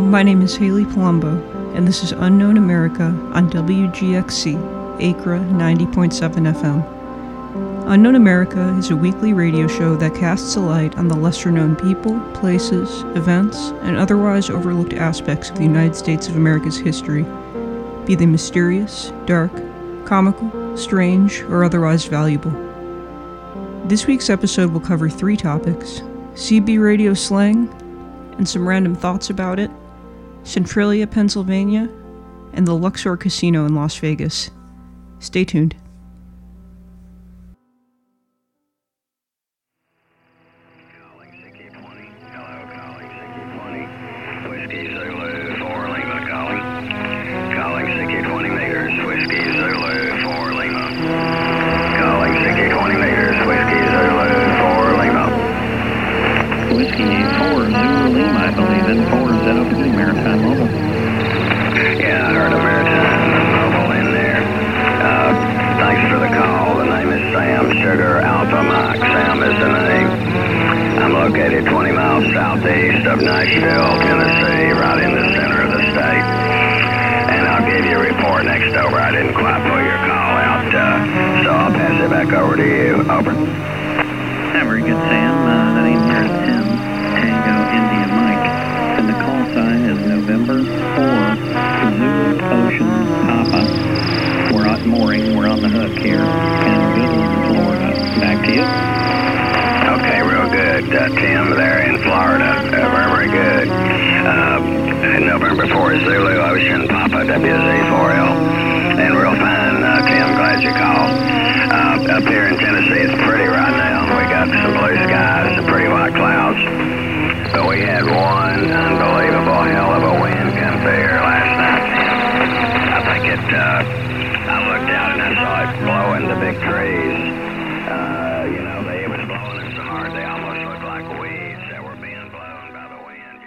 my name is Haley Palumbo, and this is Unknown America on WGXC, Acra 90.7 FM. Unknown America is a weekly radio show that casts a light on the lesser-known people, places, events, and otherwise overlooked aspects of the United States of America's history, be they mysterious, dark, comical, strange, or otherwise valuable. This week's episode will cover 3 topics: CB radio slang, and some random thoughts about it, Centralia, Pennsylvania, and the Luxor Casino in Las Vegas. Stay tuned. Located 20 miles southeast of Nashville, Tennessee, right in the center of the state. And I'll give you a report next over. I didn't quite pull your call out, so I'll pass it back over to you. Over. Very good, Sam. That name's Tim, Tango India Mike. And the call sign is November 4, Zulu Ocean Papa. We're at mooring. We're on the hook here in Goodland, Florida. Back to you. Okay, real good, Tim, there in Florida. Very good. November 4, Zulu Ocean, Papa, WZ4L. And real fine, Tim, glad you called. Up here in Tennessee, it's pretty right now. We got some blue skies, some pretty white clouds. But we had one unbelievable hell of a wind come through here last night, Tim. I think I looked out and I saw it blowing the big trees. It was blowing them so hard they almost looked like weeds that were being blown by the wind,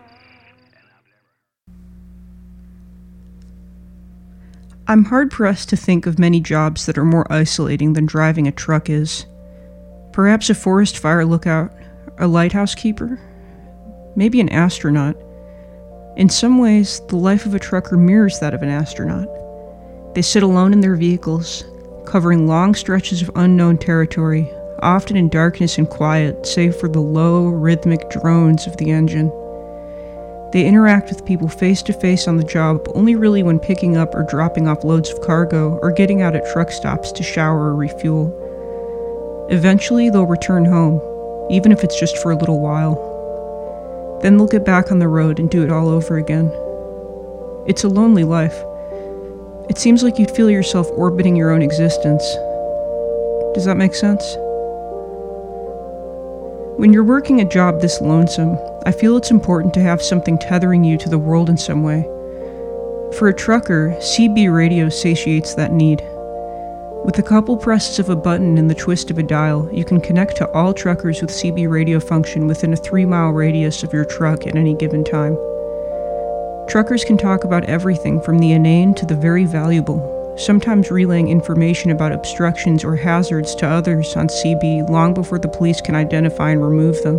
I'm hard-pressed to think of many jobs that are more isolating than driving a truck is. Perhaps a forest fire lookout, a lighthouse keeper, maybe an astronaut. In some ways, the life of a trucker mirrors that of an astronaut. They sit alone in their vehicles, covering long stretches of unknown territory, often in darkness and quiet, save for the low, rhythmic drones of the engine. They interact with people face-to-face on the job only really when picking up or dropping off loads of cargo or getting out at truck stops to shower or refuel. Eventually, they'll return home, even if it's just for a little while. Then they'll get back on the road and do it all over again. It's a lonely life. It seems like you feel yourself orbiting your own existence. Does that make sense? When you're working a job this lonesome, I feel it's important to have something tethering you to the world in some way. For a trucker, CB radio satiates that need. With a couple presses of a button and the twist of a dial, you can connect to all truckers with CB radio function within a 3-mile radius of your truck at any given time. Truckers can talk about everything from the inane to the very valuable, sometimes relaying information about obstructions or hazards to others on CB long before the police can identify and remove them.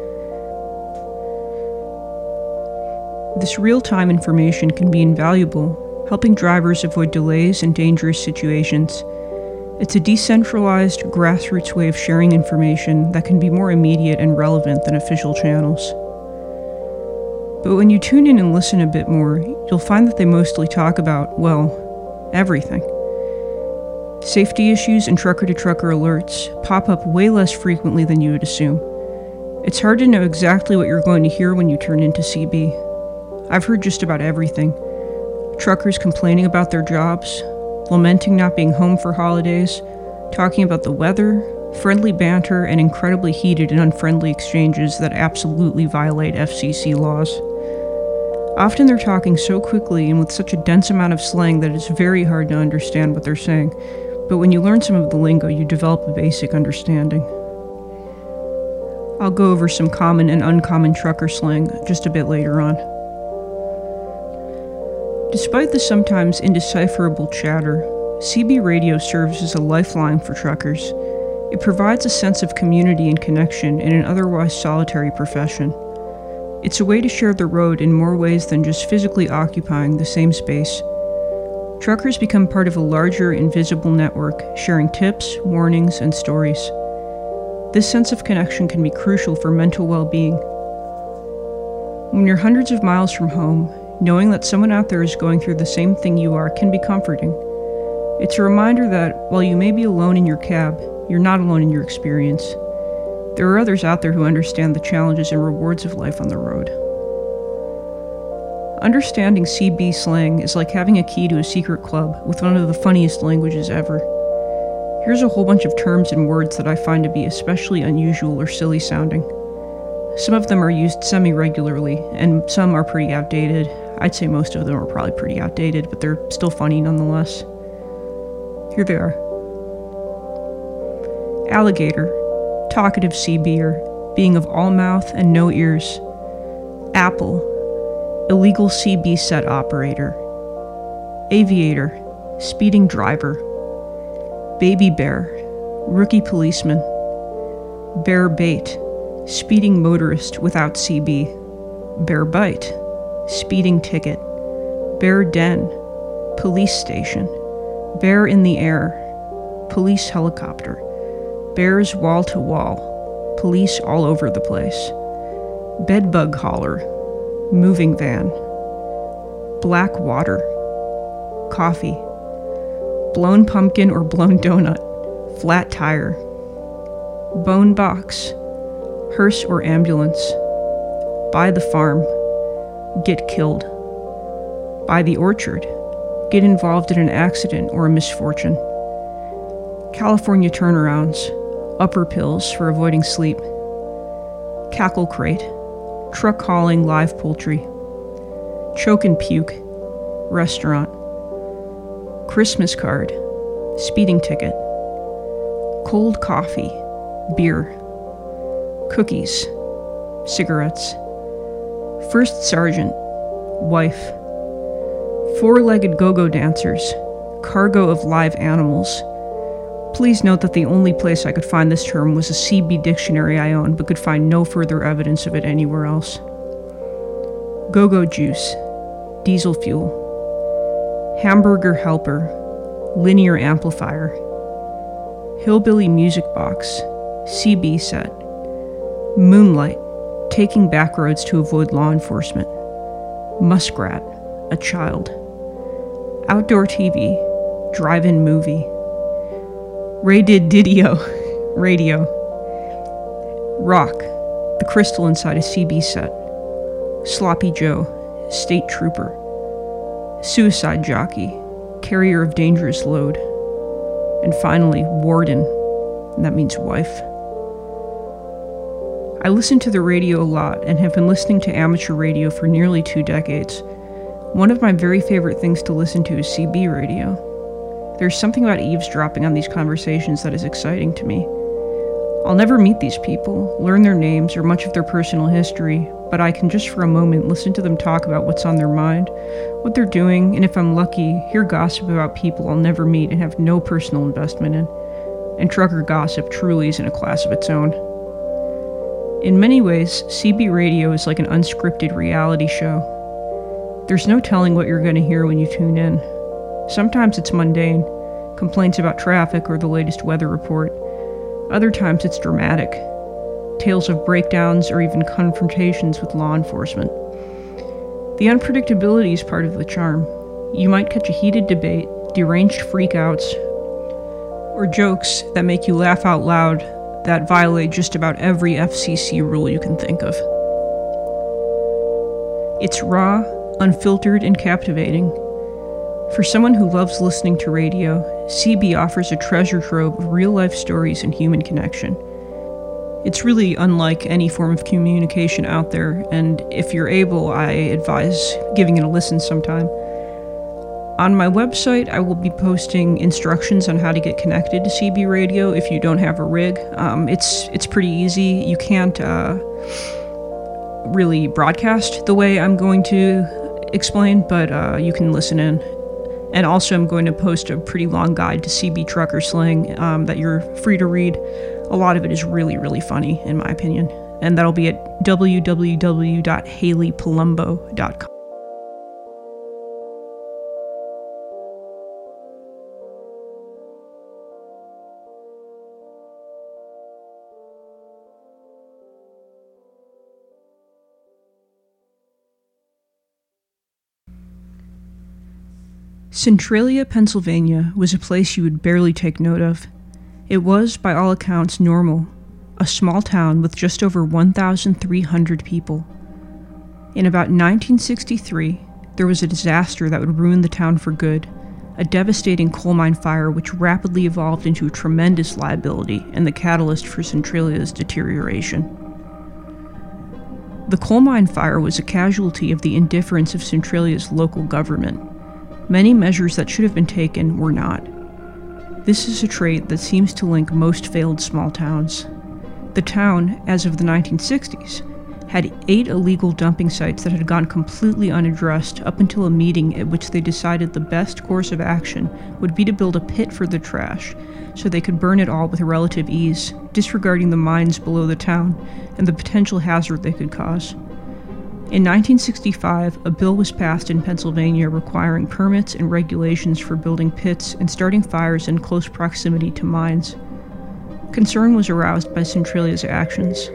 This real-time information can be invaluable, helping drivers avoid delays and dangerous situations. It's a decentralized, grassroots way of sharing information that can be more immediate and relevant than official channels. But when you tune in and listen a bit more, you'll find that they mostly talk about, well, everything. Safety issues and trucker-to-trucker alerts pop up way less frequently than you would assume. It's hard to know exactly what you're going to hear when you turn into CB. I've heard just about everything. Truckers complaining about their jobs, lamenting not being home for holidays, talking about the weather, friendly banter, and incredibly heated and unfriendly exchanges that absolutely violate FCC laws. Often they're talking so quickly and with such a dense amount of slang that it's very hard to understand what they're saying, but when you learn some of the lingo, you develop a basic understanding. I'll go over some common and uncommon trucker slang just a bit later on. Despite the sometimes indecipherable chatter, CB radio serves as a lifeline for truckers. It provides a sense of community and connection in an otherwise solitary profession. It's a way to share the road in more ways than just physically occupying the same space. Truckers become part of a larger, invisible network, sharing tips, warnings, and stories. This sense of connection can be crucial for mental well-being. When you're hundreds of miles from home, knowing that someone out there is going through the same thing you are can be comforting. It's a reminder that while you may be alone in your cab, you're not alone in your experience. There are others out there who understand the challenges and rewards of life on the road. Understanding CB slang is like having a key to a secret club with one of the funniest languages ever. Here's a whole bunch of terms and words that I find to be especially unusual or silly sounding. Some of them are used semi-regularly, and some are pretty outdated. I'd say most of them are probably pretty outdated, but they're still funny nonetheless. Here they are. Alligator, talkative CBer, being of all mouth and no ears. Apple, illegal CB set operator. Aviator, speeding driver. Baby bear, rookie policeman. Bear bait, speeding motorist without CB. Bear bite, speeding ticket. Bear den, police station. Bear in the air, police helicopter. Bears wall to wall, police all over the place. Bedbug hauler, moving van. Black water, coffee. Blown pumpkin or blown donut, flat tire. Bone box, hearse or ambulance. Buy the farm, get killed. Buy the orchard, get involved in an accident or a misfortune. California turnarounds, upper pills for avoiding sleep. Cackle crate, truck hauling live poultry. Choke and puke, restaurant. Christmas card, speeding ticket. Cold coffee, beer. Cookies, cigarettes. First sergeant, wife. Four-legged go-go dancers, cargo of live animals. Please note that the only place I could find this term was a CB dictionary I own, but could find no further evidence of it anywhere else. Go-go juice, diesel fuel. Hamburger helper, linear amplifier. Hillbilly music box, CB set. Moonlight, taking back roads to avoid law enforcement. Muskrat, a child. Outdoor TV, drive-in movie. Ray did Didio, radio. Rock, the crystal inside a CB set. Sloppy Joe, state trooper. Suicide jockey, carrier of dangerous load. And finally, warden, and that means wife. I listen to the radio a lot and have been listening to amateur radio for nearly 2 decades. One of my very favorite things to listen to is CB radio. There's something about eavesdropping on these conversations that is exciting to me. I'll never meet these people, learn their names or much of their personal history, but I can just for a moment listen to them talk about what's on their mind, what they're doing, and if I'm lucky, hear gossip about people I'll never meet and have no personal investment in. And trucker gossip truly is in a class of its own. In many ways, CB radio is like an unscripted reality show. There's no telling what you're going to hear when you tune in. Sometimes it's mundane, complaints about traffic or the latest weather report. Other times it's dramatic, tales of breakdowns or even confrontations with law enforcement. The unpredictability is part of the charm. You might catch a heated debate, deranged freakouts, or jokes that make you laugh out loud that violate just about every FCC rule you can think of. It's raw, unfiltered, and captivating. For someone who loves listening to radio, CB offers a treasure trove of real-life stories and human connection. It's really unlike any form of communication out there, and if you're able, I advise giving it a listen sometime. On my website, I will be posting instructions on how to get connected to CB radio if you don't have a rig. It's pretty easy. You can't really broadcast the way I'm going to explain, but you can listen in. And also I'm going to post a pretty long guide to CB trucker slang that you're free to read. A lot of it is really, really funny, in my opinion. and that'll be at www.haleypalumbo.com. Centralia, Pennsylvania was a place you would barely take note of. It was, by all accounts, normal, a small town with just over 1,300 people. In about 1963, there was a disaster that would ruin the town for good, a devastating coal mine fire which rapidly evolved into a tremendous liability and the catalyst for Centralia's deterioration. The coal mine fire was a casualty of the indifference of Centralia's local government. Many measures that should have been taken were not. This is a trait that seems to link most failed small towns. The town, as of the 1960s, had 8 illegal dumping sites that had gone completely unaddressed up until a meeting at which they decided the best course of action would be to build a pit for the trash so they could burn it all with relative ease, disregarding the mines below the town and the potential hazard they could cause. In 1965, a bill was passed in Pennsylvania requiring permits and regulations for building pits and starting fires in close proximity to mines. Concern was aroused by Centralia's actions.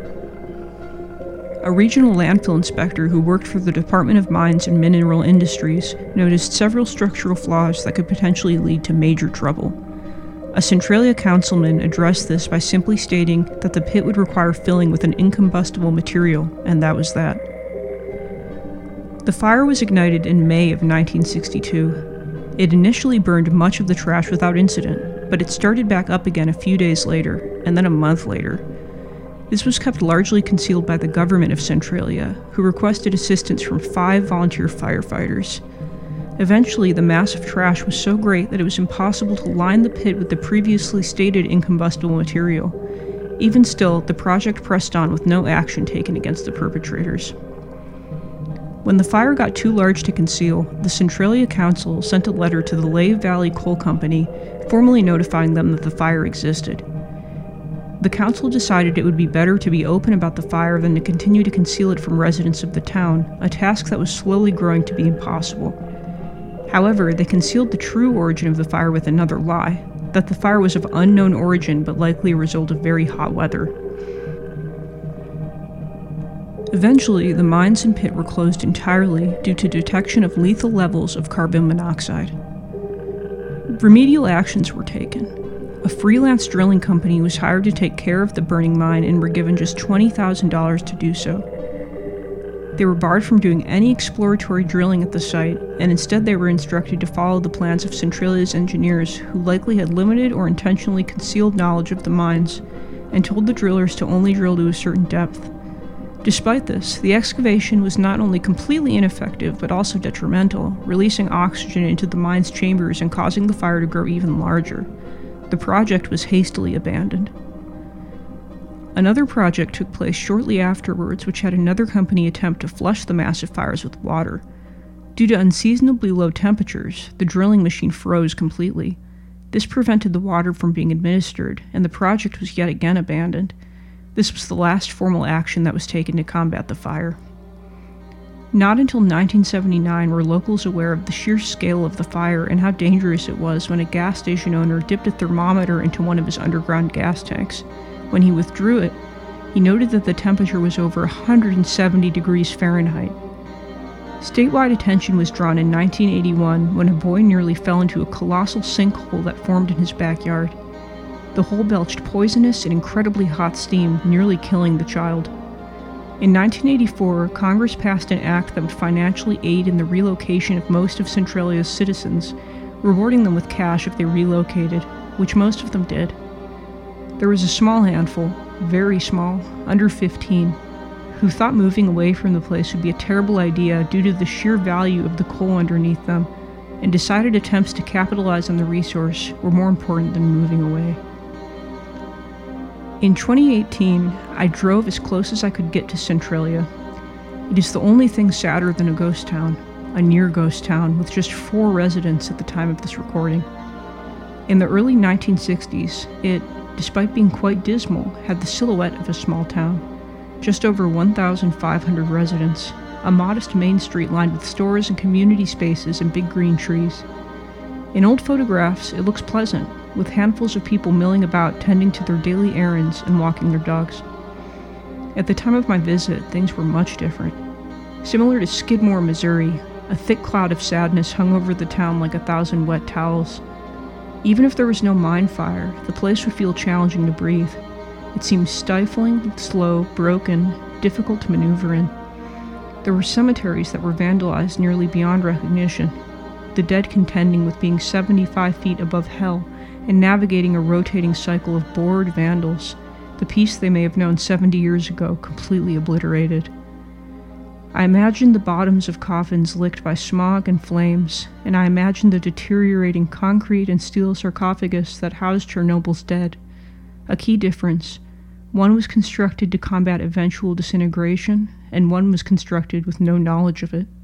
A regional landfill inspector who worked for the Department of Mines and Mineral Industries noticed several structural flaws that could potentially lead to major trouble. A Centralia councilman addressed this by simply stating that the pit would require filling with an incombustible material, and that was that. The fire was ignited in May of 1962. It initially burned much of the trash without incident, but it started back up again a few days later, and then a month later. This was kept largely concealed by the government of Centralia, who requested assistance from 5 volunteer firefighters. Eventually, the mass of trash was so great that it was impossible to line the pit with the previously stated incombustible material. Even still, the project pressed on with no action taken against the perpetrators. When the fire got too large to conceal, the Centralia Council sent a letter to the Lehigh Valley Coal Company, formally notifying them that the fire existed. The council decided it would be better to be open about the fire than to continue to conceal it from residents of the town, a task that was slowly growing to be impossible. However, they concealed the true origin of the fire with another lie, that the fire was of unknown origin but likely a result of very hot weather. Eventually, the mines and pit were closed entirely due to detection of lethal levels of carbon monoxide. Remedial actions were taken. A freelance drilling company was hired to take care of the burning mine and were given just $20,000 to do so. They were barred from doing any exploratory drilling at the site, and instead they were instructed to follow the plans of Centralia's engineers, who likely had limited or intentionally concealed knowledge of the mines, and told the drillers to only drill to a certain depth. Despite this, the excavation was not only completely ineffective, but also detrimental, releasing oxygen into the mine's chambers and causing the fire to grow even larger. The project was hastily abandoned. Another project took place shortly afterwards, which had another company attempt to flush the massive fires with water. Due to unseasonably low temperatures, the drilling machine froze completely. This prevented the water from being administered, and the project was yet again abandoned. This was the last formal action that was taken to combat the fire. Not until 1979 were locals aware of the sheer scale of the fire and how dangerous it was when a gas station owner dipped a thermometer into one of his underground gas tanks. When he withdrew it, he noted that the temperature was over 170 degrees Fahrenheit. Statewide attention was drawn in 1981 when a boy nearly fell into a colossal sinkhole that formed in his backyard. The hole belched poisonous and incredibly hot steam, nearly killing the child. In 1984, Congress passed an act that would financially aid in the relocation of most of Centralia's citizens, rewarding them with cash if they relocated, which most of them did. There was a small handful, very small, under 15, who thought moving away from the place would be a terrible idea due to the sheer value of the coal underneath them, and decided attempts to capitalize on the resource were more important than moving away. In 2018, I drove as close as I could get to Centralia. It is the only thing sadder than a ghost town, a near ghost town with just 4 residents at the time of this recording. In the early 1960s, it, despite being quite dismal, had the silhouette of a small town. just over 1,500 residents, a modest main street lined with stores and community spaces and big green trees. In old photographs, it looks pleasant, with handfuls of people milling about tending to their daily errands and walking their dogs. At the time of my visit, things were much different. Similar to Skidmore, Missouri, a thick cloud of sadness hung over the town like 1,000 wet towels. Even if there was no mine fire, the place would feel challenging to breathe. It seemed stifling, slow, broken, difficult to maneuver in. There were cemeteries that were vandalized nearly beyond recognition, the dead contending with being 75 feet above hell and navigating a rotating cycle of bored vandals, the peace they may have known 70 years ago completely obliterated. I imagined the bottoms of coffins licked by smog and flames, and I imagined the deteriorating concrete and steel sarcophagus that housed Chernobyl's dead. A key difference: one was constructed to combat eventual disintegration, and one was constructed with no knowledge of it.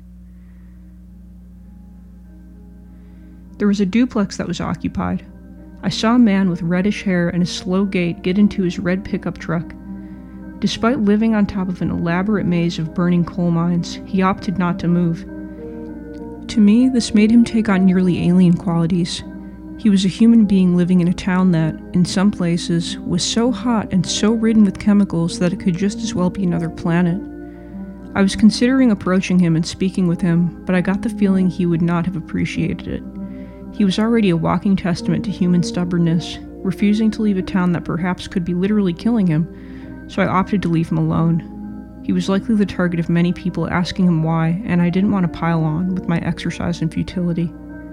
There was a duplex that was occupied. I saw a man with reddish hair and a slow gait get into his red pickup truck. Despite living on top of an elaborate maze of burning coal mines, he opted not to move. To me, this made him take on nearly alien qualities. He was a human being living in a town that, in some places, was so hot and so ridden with chemicals that it could just as well be another planet. I was considering approaching him and speaking with him, but I got the feeling he would not have appreciated it. He was already a walking testament to human stubbornness, refusing to leave a town that perhaps could be literally killing him, so I opted to leave him alone. He was likely the target of many people asking him why, and I didn't want to pile on with my exercise in futility.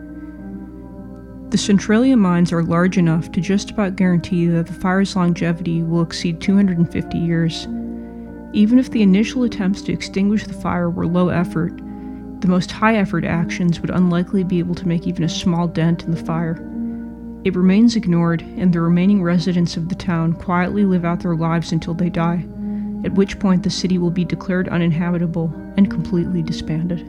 The Centralia mines are large enough to just about guarantee that the fire's longevity will exceed 250 years. Even if the initial attempts to extinguish the fire were low effort, the most high-effort actions would unlikely be able to make even a small dent in the fire. It remains ignored, and the remaining residents of the town quietly live out their lives until they die, at which point the city will be declared uninhabitable and completely disbanded.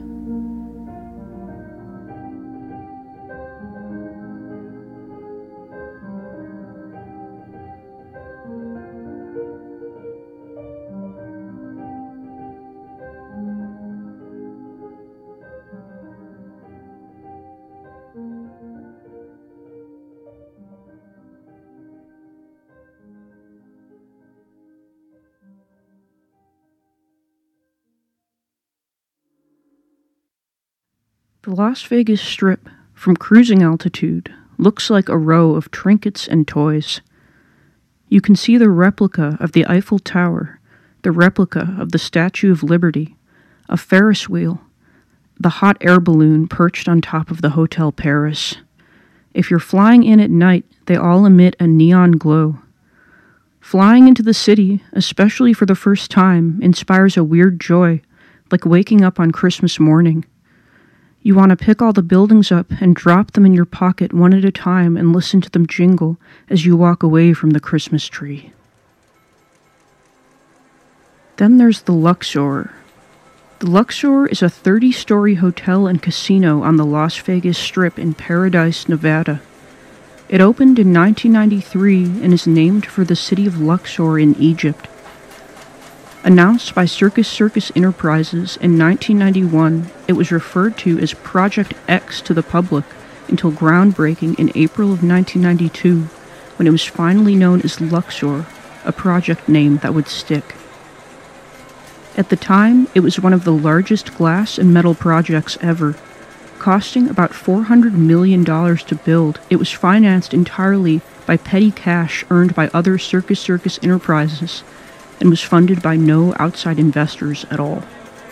The Las Vegas Strip, from cruising altitude, looks like a row of trinkets and toys. You can see the replica of the Eiffel Tower, the replica of the Statue of Liberty, a Ferris wheel, the hot air balloon perched on top of the Hotel Paris. If you're flying in at night, they all emit a neon glow. Flying into the city, especially for the first time, inspires a weird joy, like waking up on Christmas morning. You want to pick all the buildings up and drop them in your pocket one at a time and listen to them jingle as you walk away from the Christmas tree. Then there's the Luxor. The Luxor is a 30-story hotel and casino on the Las Vegas Strip in Paradise, Nevada. It opened in 1993 and is named for the city of Luxor in Egypt. Announced by Circus Enterprises in 1991, it was referred to as Project X to the public until groundbreaking in April of 1992, when it was finally known as Luxor, a project name that would stick. At the time, it was one of the largest glass and metal projects ever. Costing about $400 million to build, it was financed entirely by petty cash earned by other Circus Enterprises, and was funded by no outside investors at all.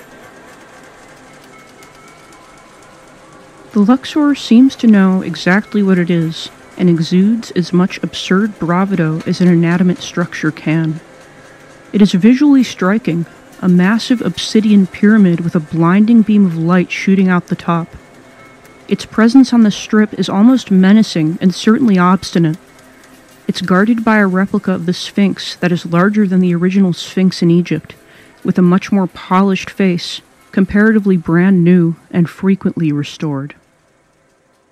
The Luxor seems to know exactly what it is, and exudes as much absurd bravado as an inanimate structure can. It is visually striking, a massive obsidian pyramid with a blinding beam of light shooting out the top. Its presence on the Strip is almost menacing and certainly obstinate. It's guarded by a replica of the Sphinx that is larger than the original Sphinx in Egypt, with a much more polished face, comparatively brand new and frequently restored.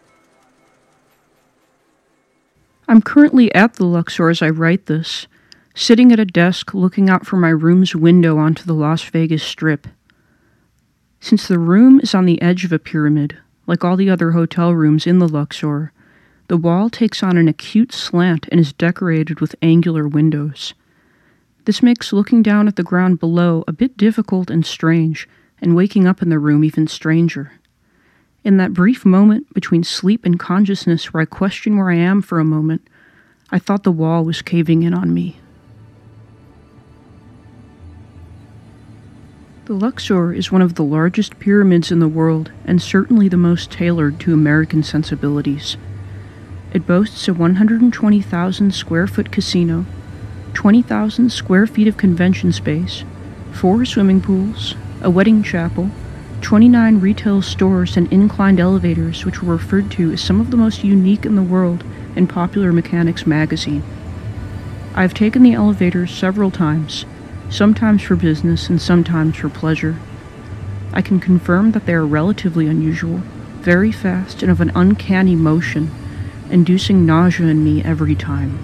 I'm currently at the Luxor as I write this, sitting at a desk looking out from my room's window onto the Las Vegas Strip. Since the room is on the edge of a pyramid, like all the other hotel rooms in the Luxor, the wall takes on an acute slant and is decorated with angular windows. This makes looking down at the ground below a bit difficult and strange, and waking up in the room even stranger. In that brief moment between sleep and consciousness where I question where I am for a moment, I thought the wall was caving in on me. The Luxor is one of the largest pyramids in the world and certainly the most tailored to American sensibilities. It boasts a 120,000 square foot casino, 20,000 square feet of convention space, 4 swimming pools, a wedding chapel, 29 retail stores and inclined elevators, which were referred to as some of the most unique in the world in Popular Mechanics magazine. I have taken the elevators several times, sometimes for business and sometimes for pleasure. I can confirm that they are relatively unusual, very fast and of an uncanny motion, inducing nausea in me every time.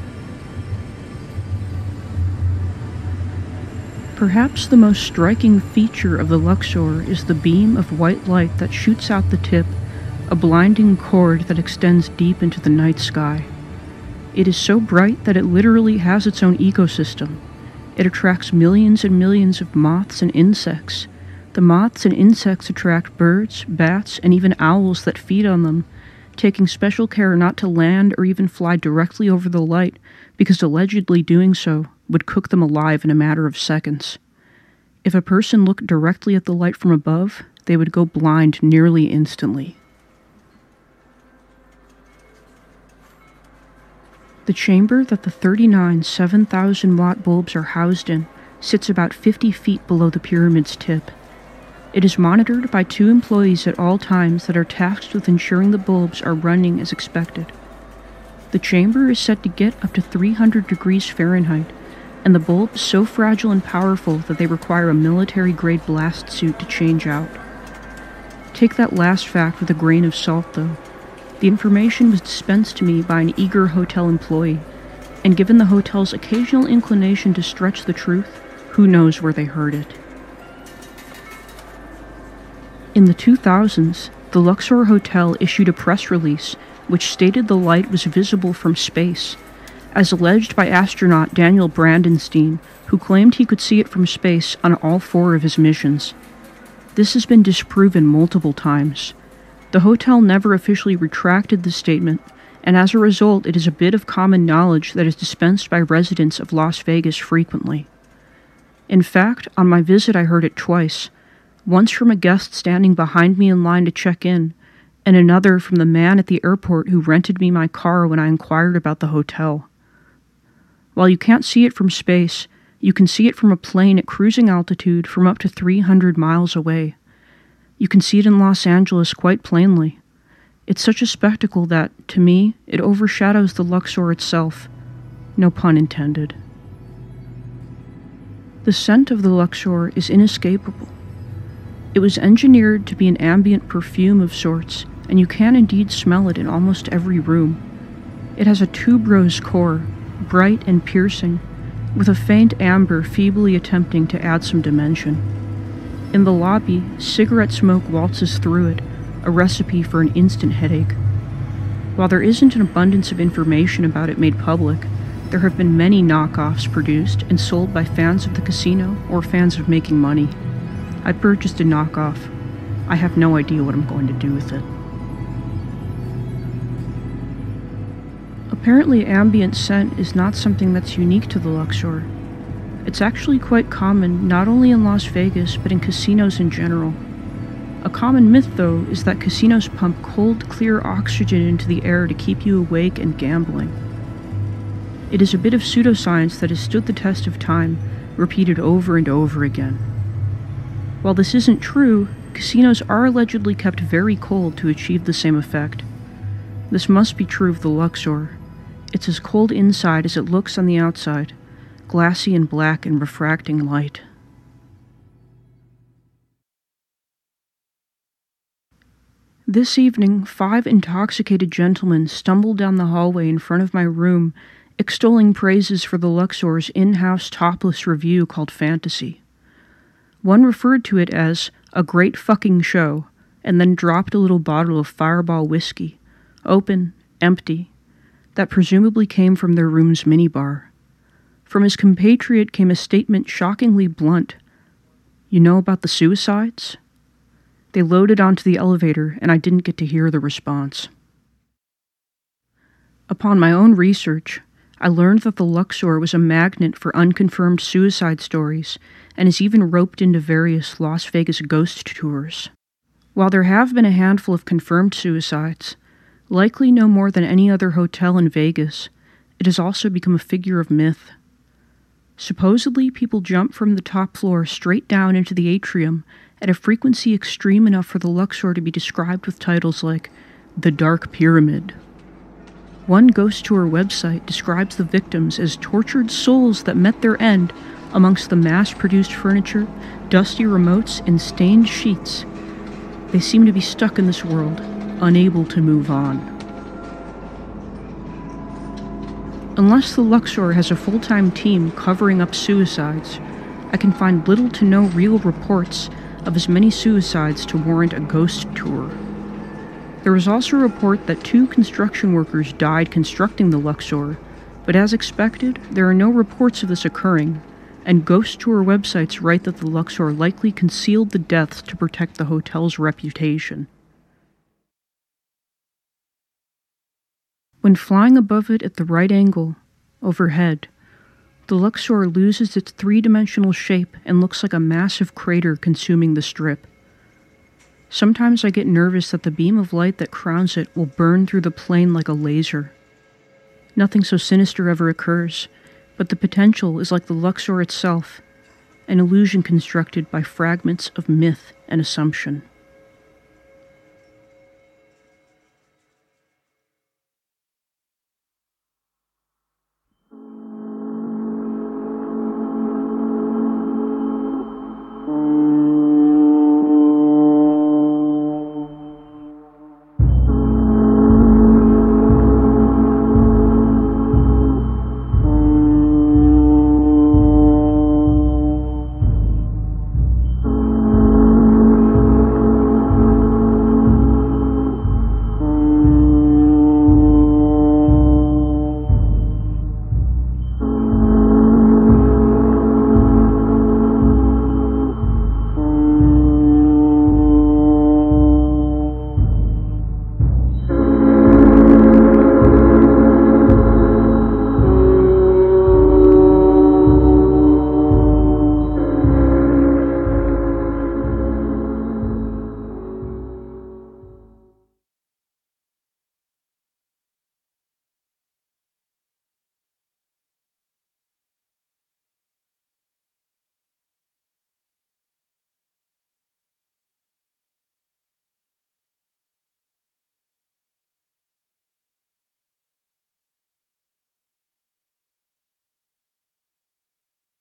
Perhaps the most striking feature of the Luxor is the beam of white light that shoots out the tip, a blinding cord that extends deep into the night sky. It is so bright that it literally has its own ecosystem. It attracts millions and millions of moths and insects. The moths and insects attract birds, bats, and even owls that feed on them, taking special care not to land or even fly directly over the light, because allegedly doing so would cook them alive in a matter of seconds. If a person looked directly at the light from above, they would go blind nearly instantly. The chamber that the 39 7,000-watt bulbs are housed in sits about 50 feet below the pyramid's tip. It is monitored by 2 employees at all times that are tasked with ensuring the bulbs are running as expected. The chamber is said to get up to 300 degrees Fahrenheit, and the bulb is so fragile and powerful that they require a military-grade blast suit to change out. Take that last fact with a grain of salt, though. The information was dispensed to me by an eager hotel employee, and given the hotel's occasional inclination to stretch the truth, who knows where they heard it. In the 2000s, the Luxor Hotel issued a press release which stated the light was visible from space, as alleged by astronaut Daniel Brandenstein, who claimed he could see it from space on all 4 of his missions. This has been disproven multiple times. The hotel never officially retracted the statement, and as a result it is a bit of common knowledge that is dispensed by residents of Las Vegas frequently. In fact, on my visit I heard it twice, once from a guest standing behind me in line to check in, and another from the man at the airport who rented me my car when I inquired about the hotel. While you can't see it from space, you can see it from a plane at cruising altitude from up to 300 miles away. You can see it in Los Angeles quite plainly. It's such a spectacle that, to me, it overshadows the Luxor itself. No pun intended. The scent of the Luxor is inescapable. It was engineered to be an ambient perfume of sorts, and you can indeed smell it in almost every room. It has a tuberose core, bright and piercing, with a faint amber feebly attempting to add some dimension. In the lobby, cigarette smoke waltzes through it, a recipe for an instant headache. While there isn't an abundance of information about it made public, there have been many knockoffs produced and sold by fans of the casino or fans of making money. I purchased a knockoff. I have no idea what I'm going to do with it. Apparently, ambient scent is not something that's unique to the Luxor. It's actually quite common not only in Las Vegas, but in casinos in general. A common myth, though, is that casinos pump cold, clear oxygen into the air to keep you awake and gambling. It is a bit of pseudoscience that has stood the test of time, repeated over and over again. While this isn't true, casinos are allegedly kept very cold to achieve the same effect. This must be true of the Luxor. It's as cold inside as it looks on the outside, glassy and black and refracting light. This evening, 5 intoxicated gentlemen stumbled down the hallway in front of my room extolling praises for the Luxor's in-house topless review called Fantasy. One referred to it as a great fucking show, and then dropped a little bottle of Fireball whiskey, open, empty, that presumably came from their room's minibar. From his compatriot came a statement shockingly blunt. "You know about the suicides?" They loaded onto the elevator, and I didn't get to hear the response. Upon my own research, I learned that the Luxor was a magnet for unconfirmed suicide stories, and is even roped into various Las Vegas ghost tours. While there have been a handful of confirmed suicides, likely no more than any other hotel in Vegas, it has also become a figure of myth. Supposedly, people jump from the top floor straight down into the atrium at a frequency extreme enough for the Luxor to be described with titles like The Dark Pyramid. One ghost tour website describes the victims as tortured souls that met their end amongst the mass-produced furniture, dusty remotes, and stained sheets. They seem to be stuck in this world, unable to move on. Unless the Luxor has a full-time team covering up suicides, I can find little to no real reports of as many suicides to warrant a ghost tour. There was also a report that 2 construction workers died constructing the Luxor, but as expected, there are no reports of this occurring, and ghost tour websites write that the Luxor likely concealed the deaths to protect the hotel's reputation. When flying above it at the right angle, overhead, the Luxor loses its 3-dimensional shape and looks like a massive crater consuming the Strip. Sometimes I get nervous that the beam of light that crowns it will burn through the plane like a laser. Nothing so sinister ever occurs, but the potential is like the Luxor itself, an illusion constructed by fragments of myth and assumption.